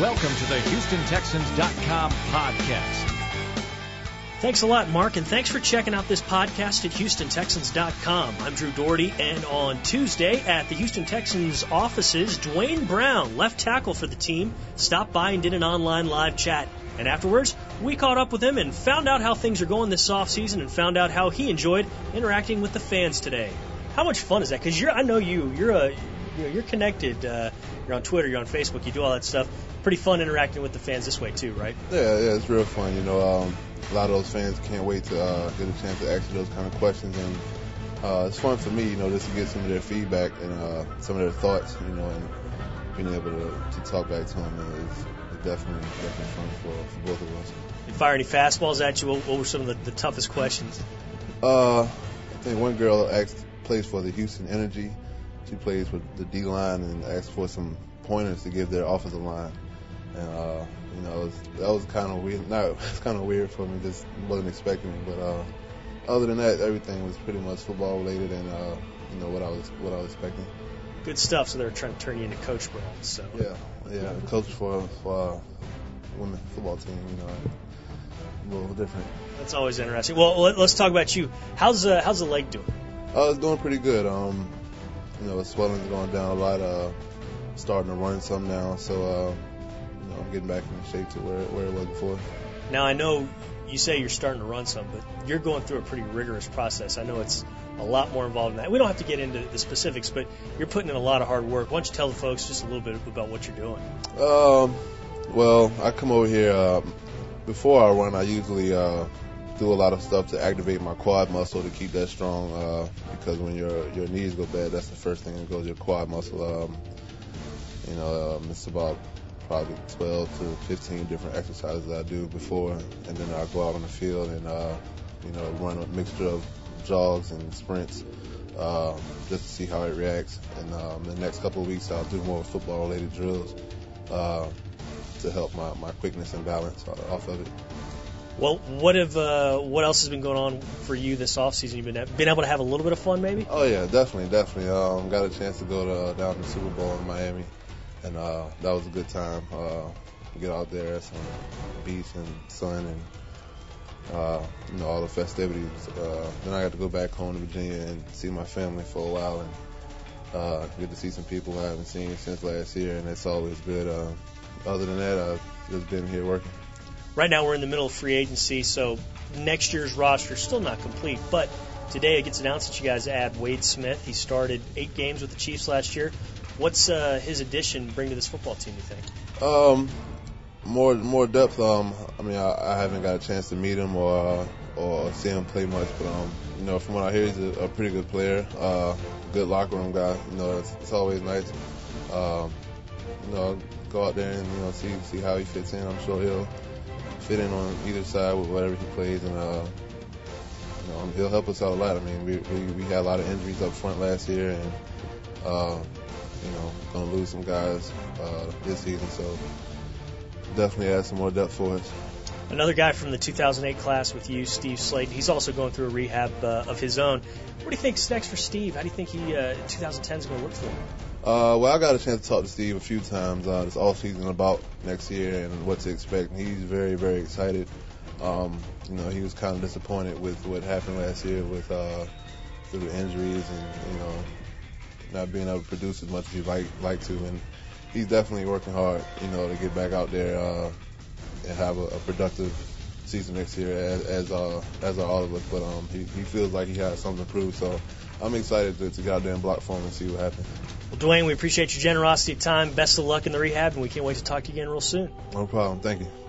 Welcome to the HoustonTexans.com podcast. Thanks a lot, Mark, and thanks for checking out this podcast at HoustonTexans.com. I'm Drew Doherty, and on Tuesday at the Houston Texans offices, Dwayne Brown, left tackle for the team, stopped by and did an online live chat. And afterwards, we caught up with him and found out how things are going this offseason and found out how he enjoyed interacting with the fans today. How much fun is that? Because I know you're connected. You're on Twitter, you're on Facebook, you do all that stuff. Pretty fun interacting with the fans this way too, right? Yeah, it's real fun. A lot of those fans can't wait to get a chance to ask you those kind of questions, and it's fun for me, just to get some of their feedback and some of their thoughts, and being able to talk back to them is definitely fun for both of us. You fire any fastballs at you? What were some of the toughest questions? I think one girl plays for the Houston Energy. She plays with the D line and asked for some pointers to give their offensive line. And that was kind of weird. It's kind of weird for me. Just wasn't expecting it. But other than that, everything was pretty much football related, and what I was expecting. Good stuff. So they were trying to turn you into Coach Brown. So yeah, coach for a women's football team. A little different. That's always interesting. Well, let's talk about you. How's the leg doing? It's doing pretty good. Swelling's going down a lot. Starting to run some now, so I'm getting back in shape to where it was before. Now, I know you say you're starting to run some, but you're going through a pretty rigorous process. I know it's a lot more involved in that. We don't have to get into the specifics, but you're putting in a lot of hard work. Why don't you tell the folks just a little bit about what you're doing? Well, I come over here, before I run, I usually do a lot of stuff to activate my quad muscle to keep that strong, because when your knees go bad, that's the first thing that goes, your quad muscle. It's about probably 12 to 15 different exercises I do before, and then I go out on the field and run a mixture of jogs and sprints just to see how it reacts. And the next couple of weeks I'll do more football-related drills to help my quickness and balance off of it. Well, what else has been going on for you this offseason? You've been able to have a little bit of fun, maybe? Oh yeah, definitely. Got a chance to go down to the Super Bowl in Miami. And that was a good time. Get out there, some beach and sun, and all the festivities. Then I got to go back home to Virginia and see my family for a while, and get to see some people I haven't seen since last year, and that's always good. Other than that, I've just been here working. Right now we're in the middle of free agency, so next year's roster is still not complete. But today it gets announced that you guys add Wade Smith. He started 8 games with the Chiefs last year. What's his addition bring to this football team, you think? More depth. I haven't got a chance to meet him or see him play much, but from what I hear, he's a pretty good player. Good locker room guy. It's always nice. Go out there and see how he fits in. I'm sure he'll fit in on either side with whatever he plays, and he'll help us out a lot. I mean, we had a lot of injuries up front last year, and going to lose some guys this season, so definitely add some more depth for us. Another guy from the 2008 class with you, Steve Slade, he's also going through a rehab of his own. What do you think's next for Steve? How do you think 2010 is going to look for him? Well, I got a chance to talk to Steve a few times this offseason about next year and what to expect. And he's very, very excited. He was kind of disappointed with what happened last year with through the injuries and not being able to produce as much as he'd like to. And he's definitely working hard, to get back out there and have a productive season next year, as are all of us. But he feels like he has something to prove. So I'm excited to get out there and block for him and see what happens. Well, Dwayne, we appreciate your generosity of time. Best of luck in the rehab, and we can't wait to talk to you again real soon. No problem. Thank you.